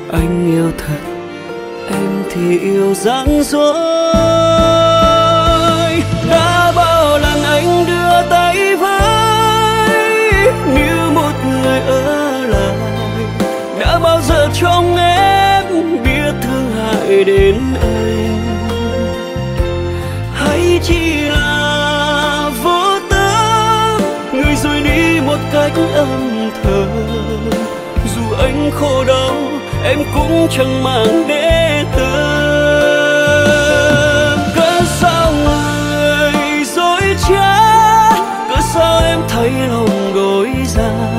Anh yêu thật, em thì yêu rạng rối. Đã bao lần anh đưa tay với như một người ở lại, đã bao giờ trong em biết thương hại đến anh, hay chỉ là vô tâm người rồi đi một cách âm thầm. Dù anh khổ đau em cũng chẳng màng để tâm. Cớ sao người dối trá, cớ sao em thấy lòng đổi ra,